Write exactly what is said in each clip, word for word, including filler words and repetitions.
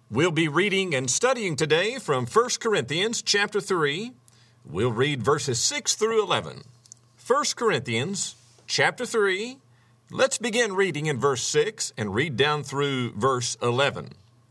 We'll be reading and studying today from First Corinthians chapter three. We'll read verses six through eleven. First Corinthians chapter three. Let's begin reading in verse six and read down through verse eleven.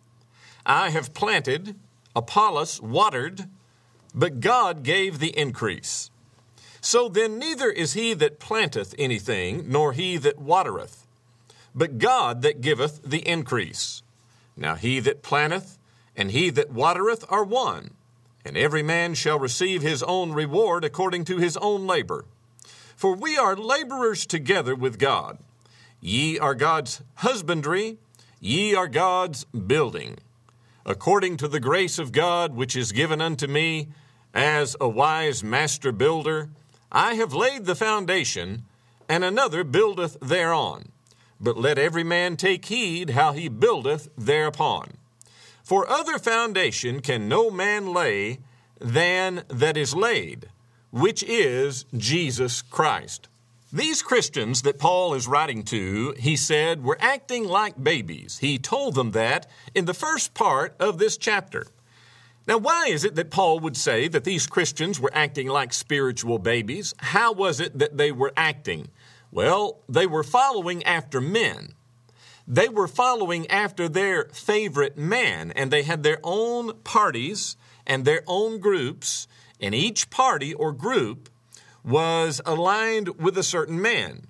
I have planted, Apollos watered, but God gave the increase. So then neither is he that planteth anything, nor he that watereth, but God that giveth the increase. Now he that planteth and he that watereth are one, and every man shall receive his own reward according to his own labor. For we are laborers together with God. Ye are God's husbandry, ye are God's building. According to the grace of God which is given unto me, as a wise master builder, I have laid the foundation, and another buildeth thereon. But let every man take heed how he buildeth thereupon. For other foundation can no man lay than that is laid, which is Jesus Christ. These Christians that Paul is writing to, he said, were acting like babies. He told them that in the first part of this chapter. Now, why is it that Paul would say that these Christians were acting like spiritual babies? How was it that they were acting? Well, they were following after men. They were following after their favorite man, and they had their own parties and their own groups, and each party or group was aligned with a certain man.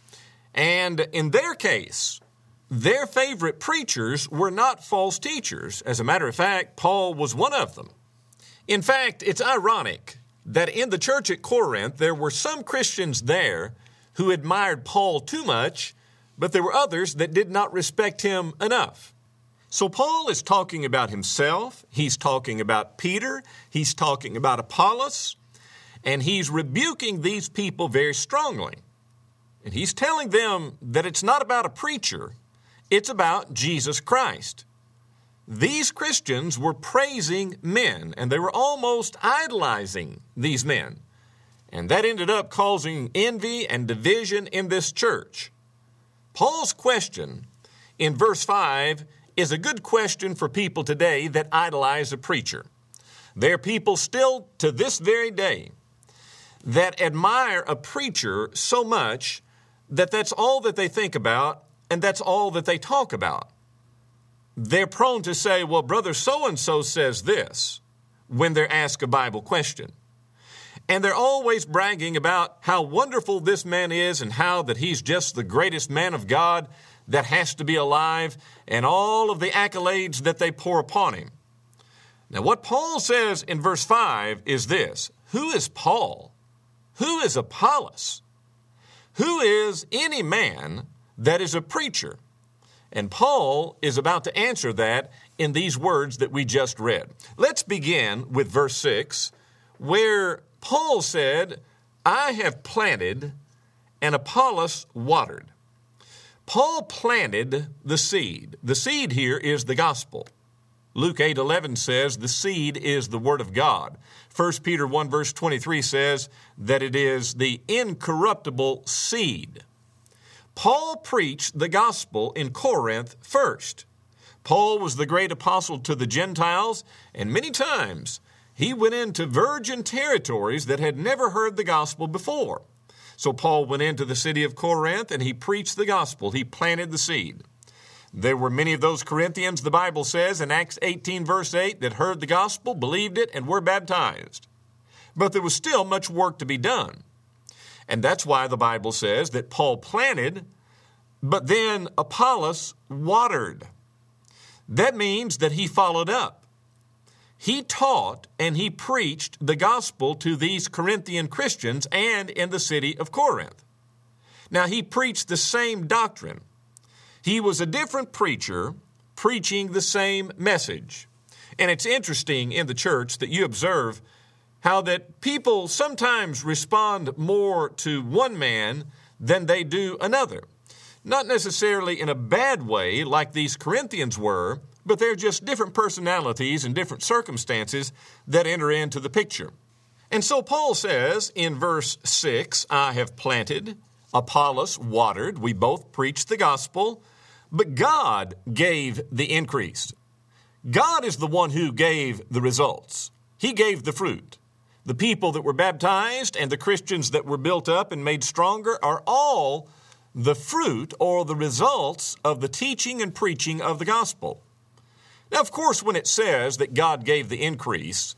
And in their case, their favorite preachers were not false teachers. As a matter of fact, Paul was one of them. In fact, it's ironic that in the church at Corinth, there were some Christians there who admired Paul too much, but there were others that did not respect him enough. So Paul is talking about himself, he's talking about Peter, he's talking about Apollos, and he's rebuking these people very strongly. And he's telling them that it's not about a preacher, it's about Jesus Christ. These Christians were praising men, and they were almost idolizing these men. And that ended up causing envy and division in this church. Paul's question in verse five is a good question for people today that idolize a preacher. There are people still to this very day that admire a preacher so much that that's all that they think about and that's all that they talk about. They're prone to say, well, brother so-and-so says this when they're asked a Bible question. And they're always bragging about how wonderful this man is and how that he's just the greatest man of God that has to be alive and all of the accolades that they pour upon him. Now, what Paul says in verse five is this: who is Paul? Who is Apollos? Who is any man that is a preacher? And Paul is about to answer that in these words that we just read. Let's begin with verse six, where Paul said, I have planted and Apollos watered. Paul planted the seed. The seed here is the gospel. Luke eight eleven says the seed is the word of God. First Peter one verse twenty-three says that it is the incorruptible seed. Paul preached the gospel in Corinth first. Paul was the great apostle to the Gentiles, and many times he went into virgin territories that had never heard the gospel before. So Paul went into the city of Corinth and he preached the gospel. He planted the seed. There were many of those Corinthians, the Bible says in Acts eighteen verse eight, that heard the gospel, believed it, and were baptized. But there was still much work to be done. And that's why the Bible says that Paul planted, but then Apollos watered. That means that he followed up. He taught and he preached the gospel to these Corinthian Christians and in the city of Corinth. Now, he preached the same doctrine. He was a different preacher preaching the same message. And it's interesting in the church that you observe how that people sometimes respond more to one man than they do another. Not necessarily in a bad way like these Corinthians were, but they're just different personalities and different circumstances that enter into the picture. And so Paul says in verse six, I have planted, Apollos watered, we both preached the gospel, but God gave the increase. God is the one who gave the results. He gave the fruit. The people that were baptized and the Christians that were built up and made stronger are all the fruit or the results of the teaching and preaching of the gospel. Now, of course, when it says that God gave the increase,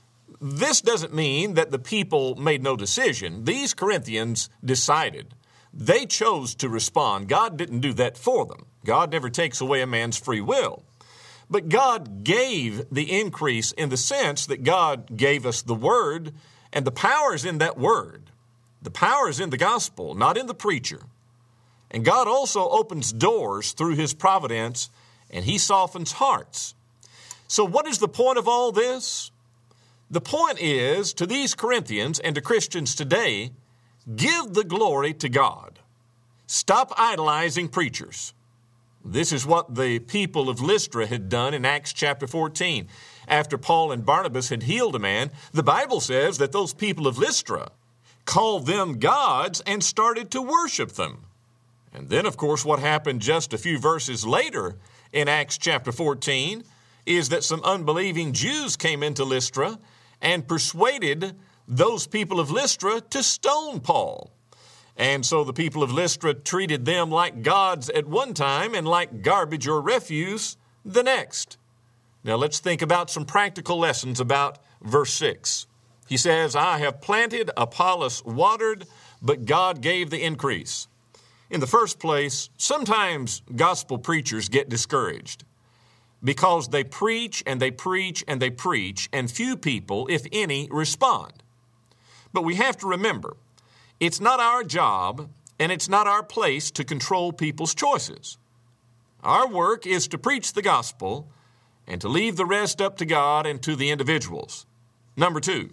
this doesn't mean that the people made no decision. These Corinthians decided. They chose to respond. God didn't do that for them. God never takes away a man's free will. But God gave the increase in the sense that God gave us the word, and the power is in that word. The power is in the gospel, not in the preacher. And God also opens doors through his providence, and he softens hearts. So what is the point of all this? The point is, to these Corinthians and to Christians today, give the glory to God. Stop idolizing preachers. This is what the people of Lystra had done in Acts chapter fourteen. After Paul and Barnabas had healed a man, the Bible says that those people of Lystra called them gods and started to worship them. And then, of course, what happened just a few verses later in Acts chapter fourteen is that some unbelieving Jews came into Lystra and persuaded those people of Lystra to stone Paul. And so the people of Lystra treated them like gods at one time and like garbage or refuse the next. Now let's think about some practical lessons about verse six. He says, I have planted, Apollos watered, but God gave the increase. In the first place, sometimes gospel preachers get discouraged because they preach and they preach and they preach, and few people, if any, respond. But we have to remember, it's not our job and it's not our place to control people's choices. Our work is to preach the gospel and to leave the rest up to God and to the individuals. Number two,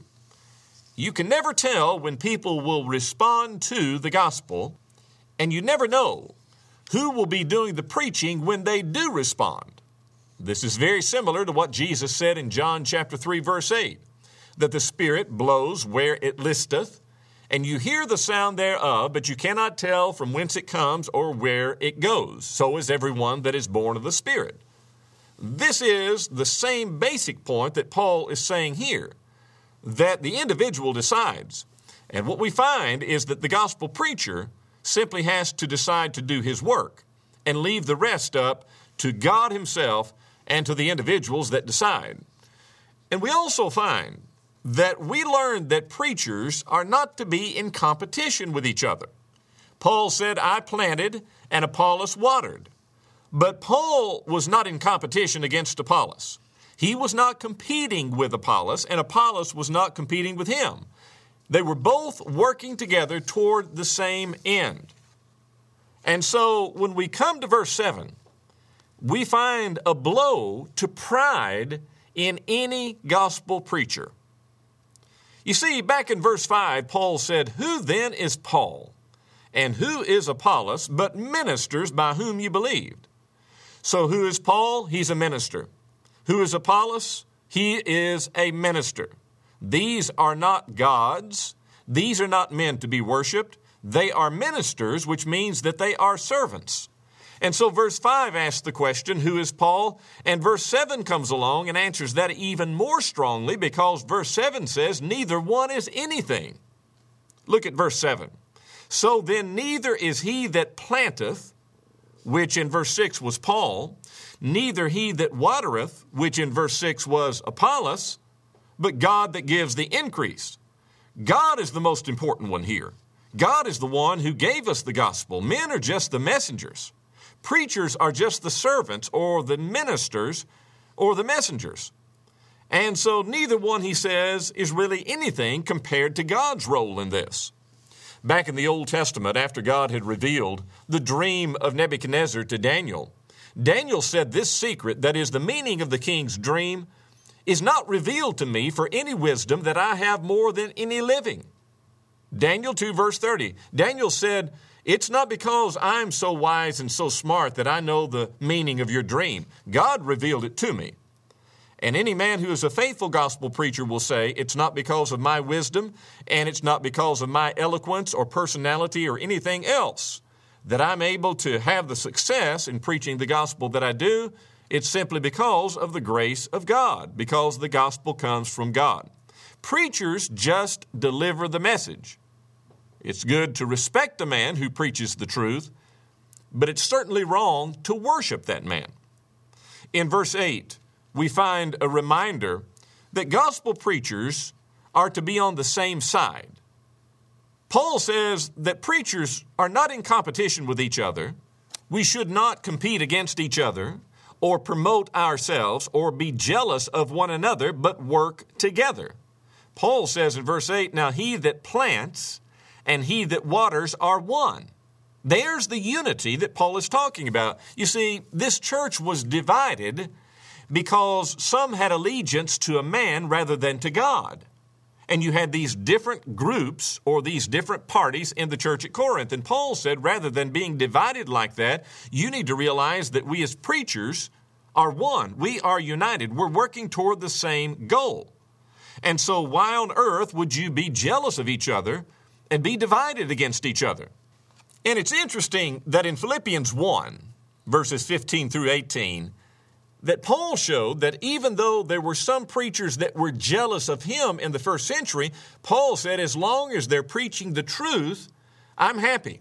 you can never tell when people will respond to the gospel, and you never know who will be doing the preaching when they do respond. This is very similar to what Jesus said in John chapter three, verse eight, that the Spirit blows where it listeth, and you hear the sound thereof, but you cannot tell from whence it comes or where it goes. So is everyone that is born of the Spirit. This is the same basic point that Paul is saying here, that the individual decides. And what we find is that the gospel preacher simply has to decide to do his work and leave the rest up to God himself and to the individuals that decide. And we also find that we learned that preachers are not to be in competition with each other. Paul said, I planted and Apollos watered. But Paul was not in competition against Apollos. He was not competing with Apollos, and Apollos was not competing with him. They were both working together toward the same end. And so when we come to verse seven, we find a blow to pride in any gospel preacher. You see, back in verse five, Paul said, Who then is Paul, and who is Apollos, but ministers by whom you believed? So who is Paul? He's a minister. Who is Apollos? He is a minister. These are not gods. These are not men to be worshiped. They are ministers, which means that they are servants. And so verse five asks the question, who is Paul? And verse seven comes along and answers that even more strongly, because verse seven says, neither one is anything. Look at verse seven. So then neither is he that planteth, which in verse six was Paul, neither he that watereth, which in verse six was Apollos, but God that gives the increase. God is the most important one here. God is the one who gave us the gospel. Men are just the messengers. Preachers are just the servants or the ministers or the messengers. And so neither one, he says, is really anything compared to God's role in this. Back in the Old Testament, after God had revealed the dream of Nebuchadnezzar to Daniel, Daniel said this secret, that is the meaning of the king's dream, is not revealed to me for any wisdom that I have more than any living. Daniel two, verse thirty. Daniel said, it's not because I'm so wise and so smart that I know the meaning of your dream. God revealed it to me. And any man who is a faithful gospel preacher will say, it's not because of my wisdom, and it's not because of my eloquence or personality or anything else that I'm able to have the success in preaching the gospel that I do. It's simply because of the grace of God, because the gospel comes from God. Preachers just deliver the message. It's good to respect a man who preaches the truth, but it's certainly wrong to worship that man. In verse eight, we find a reminder that gospel preachers are to be on the same side. Paul says that preachers are not in competition with each other. We should not compete against each other or promote ourselves or be jealous of one another, but work together. Paul says in verse eight, now he that plants and he that waters are one. There's the unity that Paul is talking about. You see, this church was divided because some had allegiance to a man rather than to God. And you had these different groups or these different parties in the church at Corinth. And Paul said, rather than being divided like that, you need to realize that we as preachers are one. We are united. We're working toward the same goal. And so why on earth would you be jealous of each other and be divided against each other? And it's interesting that in Philippians one, verses fifteen through eighteen, that Paul showed that even though there were some preachers that were jealous of him in the first century, Paul said, as long as they're preaching the truth, I'm happy.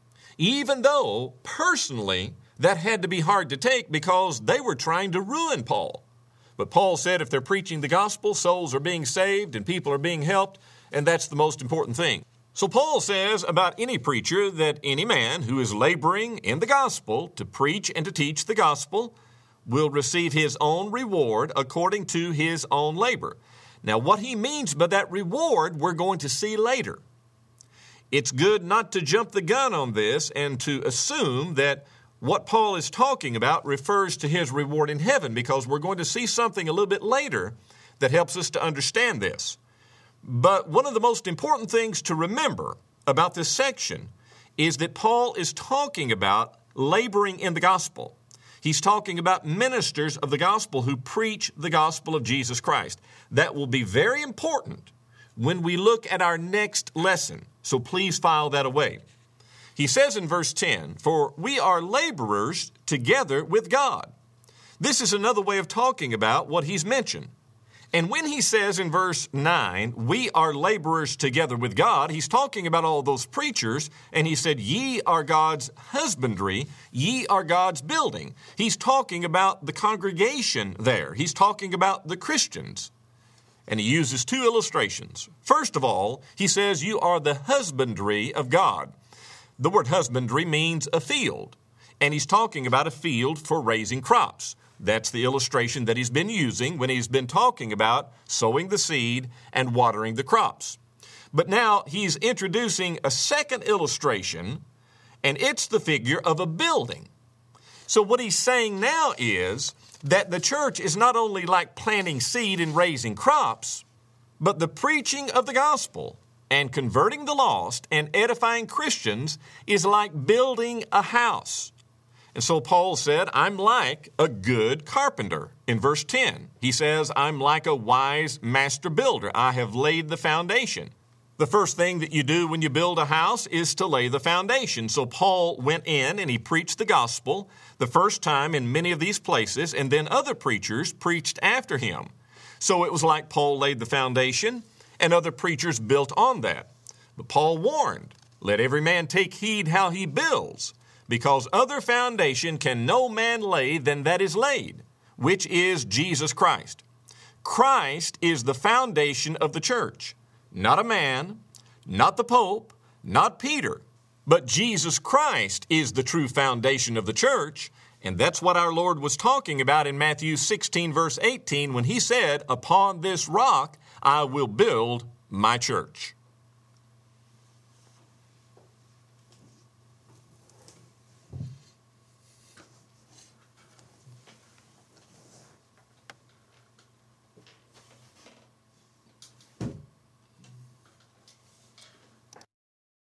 Even though, personally, that had to be hard to take because they were trying to ruin Paul. But Paul said if they're preaching the gospel, souls are being saved and people are being helped, and that's the most important thing. So Paul says about any preacher that any man who is laboring in the gospel to preach and to teach the gospel will receive his own reward according to his own labor. Now, what he means by that reward, we're going to see later. It's good not to jump the gun on this and to assume that what Paul is talking about refers to his reward in heaven, because we're going to see something a little bit later that helps us to understand this. But one of the most important things to remember about this section is that Paul is talking about laboring in the gospel. He's talking about ministers of the gospel who preach the gospel of Jesus Christ. That will be very important when we look at our next lesson. So please file that away. He says in verse ten, for we are laborers together with God. This is another way of talking about what he's mentioned. And when he says in verse nine, we are laborers together with God, he's talking about all those preachers, and he said, ye are God's husbandry, ye are God's building. He's talking about the congregation there. He's talking about the Christians. And he uses two illustrations. First of all, he says, you are the husbandry of God. The word husbandry means a field, and he's talking about a field for raising crops. That's the illustration that he's been using when he's been talking about sowing the seed and watering the crops. But now he's introducing a second illustration, and it's the figure of a building. So what he's saying now is that the church is not only like planting seed and raising crops, but the preaching of the gospel and converting the lost and edifying Christians is like building a house. And so Paul said, I'm like a good carpenter. In verse ten, he says, I'm like a wise master builder. I have laid the foundation. The first thing that you do when you build a house is to lay the foundation. So Paul went in and he preached the gospel the first time in many of these places, and then other preachers preached after him. So it was like Paul laid the foundation and other preachers built on that. But Paul warned, let every man take heed how he builds, because other foundation can no man lay than that is laid, which is Jesus Christ. Christ is the foundation of the church, not a man, not the Pope, not Peter, but Jesus Christ is the true foundation of the church, and that's what our Lord was talking about in Matthew sixteen, verse eighteen, when he said, upon this rock I will build my church.